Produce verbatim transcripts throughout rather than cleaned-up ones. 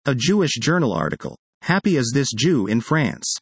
A Jewish journal article. Happy as this Jew in France.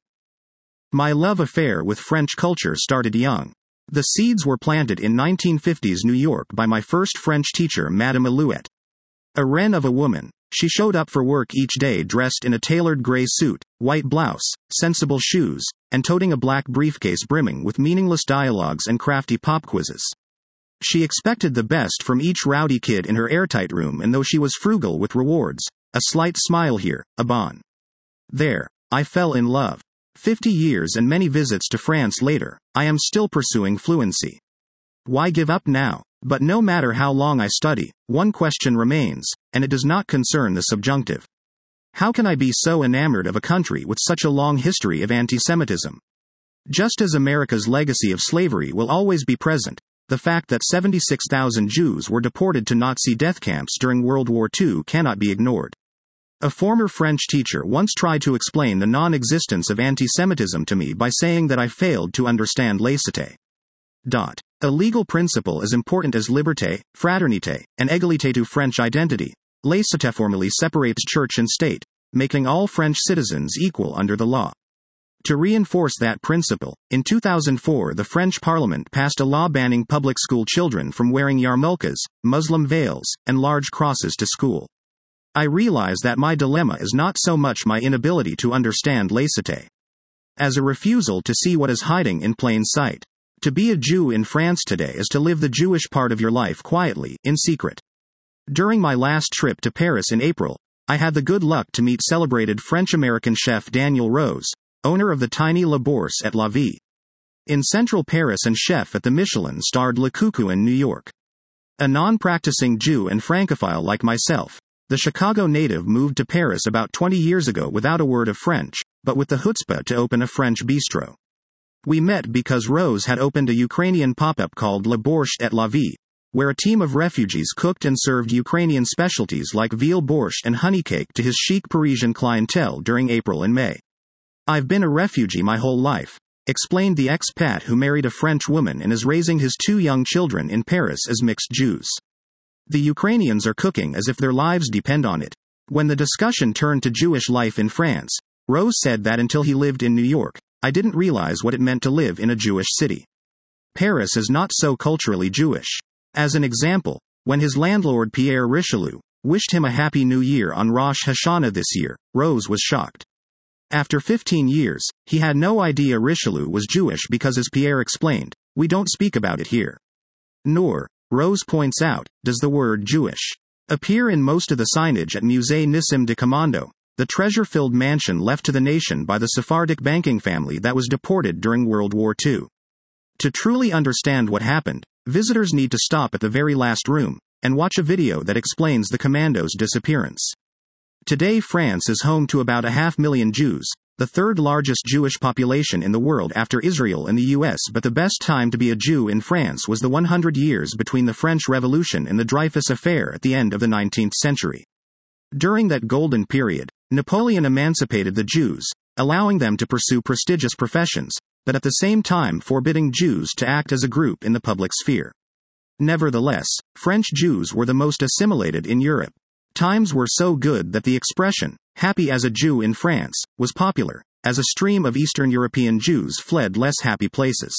My love affair with French culture started young. The seeds were planted in nineteen fifties New York by my first French teacher, Madame Alouette. A wren of a woman, she showed up for work each day dressed in a tailored gray suit, white blouse, sensible shoes, and toting a black briefcase brimming with meaningless dialogues and crafty pop quizzes. She expected the best from each rowdy kid in her airtight room, and though she was frugal with rewards, a slight smile here, a bon. There, I fell in love. Fifty years and many visits to France later, I am still pursuing fluency. Why give up now? But no matter how long I study, one question remains, and it does not concern the subjunctive. How can I be so enamored of a country with such a long history of anti-Semitism? Just as America's legacy of slavery will always be present, the fact that seventy-six thousand Jews were deported to Nazi death camps during World War Two cannot be ignored. A former French teacher once tried to explain the non-existence of anti-Semitism to me by saying that I failed to understand laïcité. Dot. A legal principle as important as liberté, fraternité, and égalité to French identity, laïcité formally separates church and state, making all French citizens equal under the law. To reinforce that principle, in two thousand four the French Parliament passed a law banning public school children from wearing yarmulkes, Muslim veils, and large crosses to school. I realize that my dilemma is not so much my inability to understand laïcité, as a refusal to see what is hiding in plain sight. To be a Jew in France today is to live the Jewish part of your life quietly, in secret. During my last trip to Paris in April, I had the good luck to meet celebrated French-American chef Daniel Rose, owner of the tiny La Bourse at La Vie in central Paris and chef at the Michelin-starred Le Coucou in New York. A non-practicing Jew and Francophile like myself, the Chicago native moved to Paris about twenty years ago without a word of French, but with the chutzpah to open a French bistro. We met because Rose had opened a Ukrainian pop-up called Le Borscht at La Vie, where a team of refugees cooked and served Ukrainian specialties like veal borscht and honey cake to his chic Parisian clientele during April and May. I've been a refugee my whole life, explained the expat who married a French woman and is raising his two young children in Paris as mixed Jews. The Ukrainians are cooking as if their lives depend on it. When the discussion turned to Jewish life in France, Rose said that until he lived in New York, I didn't realize what it meant to live in a Jewish city. Paris is not so culturally Jewish. As an example, when his landlord Pierre Richelieu wished him a happy new year on Rosh Hashanah this year, Rose was shocked. After fifteen years, he had no idea Richelieu was Jewish because, as Pierre explained, we don't speak about it here. Nor, Rose points out, does the word Jewish appear in most of the signage at Musée Nissim de Commando, the treasure-filled mansion left to the nation by the Sephardic banking family that was deported during World War Two. To truly understand what happened, visitors need to stop at the very last room and watch a video that explains the commandos' disappearance. Today France is home to about a half million Jews, the third largest Jewish population in the world after Israel and the U S, but the best time to be a Jew in France was the one hundred years between the French Revolution and the Dreyfus Affair at the end of the nineteenth century. During that golden period, Napoleon emancipated the Jews, allowing them to pursue prestigious professions, but at the same time forbidding Jews to act as a group in the public sphere. Nevertheless, French Jews were the most assimilated in Europe. Times were so good that the expression, happy as a Jew in France, was popular, as a stream of Eastern European Jews fled less happy places.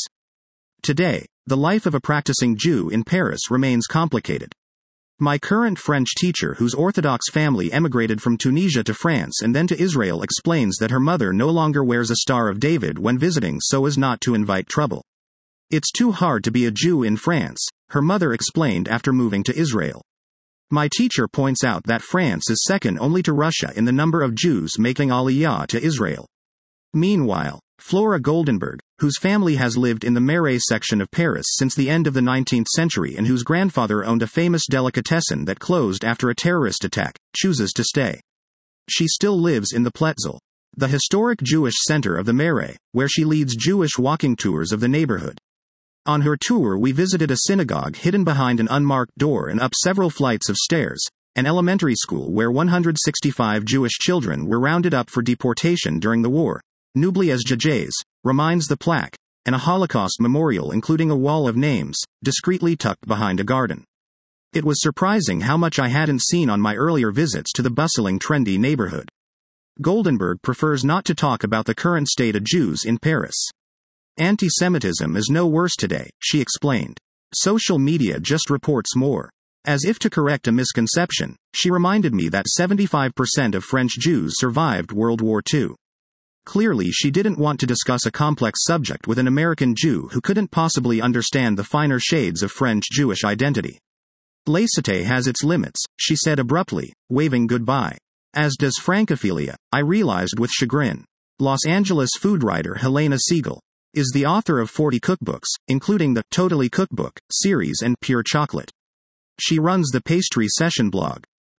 Today, the life of a practicing Jew in Paris remains complicated. My current French teacher, whose Orthodox family emigrated from Tunisia to France and then to Israel, explains that her mother no longer wears a Star of David when visiting so as not to invite trouble. It's too hard to be a Jew in France, her mother explained after moving to Israel. My teacher points out that France is second only to Russia in the number of Jews making Aliyah to Israel. Meanwhile, Flora Goldenberg, whose family has lived in the Marais section of Paris since the end of the nineteenth century and whose grandfather owned a famous delicatessen that closed after a terrorist attack, chooses to stay. She still lives in the Pletzel, the historic Jewish center of the Marais, where she leads Jewish walking tours of the neighborhood. On her tour we visited a synagogue hidden behind an unmarked door and up several flights of stairs, an elementary school where one hundred sixty-five Jewish children were rounded up for deportation during the war, Nubli as Jajays, reminds the plaque, and a Holocaust memorial including a wall of names, discreetly tucked behind a garden. It was surprising how much I hadn't seen on my earlier visits to the bustling, trendy neighborhood. Goldenberg prefers not to talk about the current state of Jews in Paris. Anti-Semitism is no worse today, she explained. Social media just reports more. As if to correct a misconception, she reminded me that seventy-five percent of French Jews survived World War Two. Clearly, she didn't want to discuss a complex subject with an American Jew who couldn't possibly understand the finer shades of French Jewish identity. Laicite has its limits, she said abruptly, waving goodbye. As does Francophilia, I realized with chagrin. Los Angeles food writer Helena Siegel is the author of forty cookbooks, including the Totally Cookbook series and Pure Chocolate. She runs the Pastry Session blog,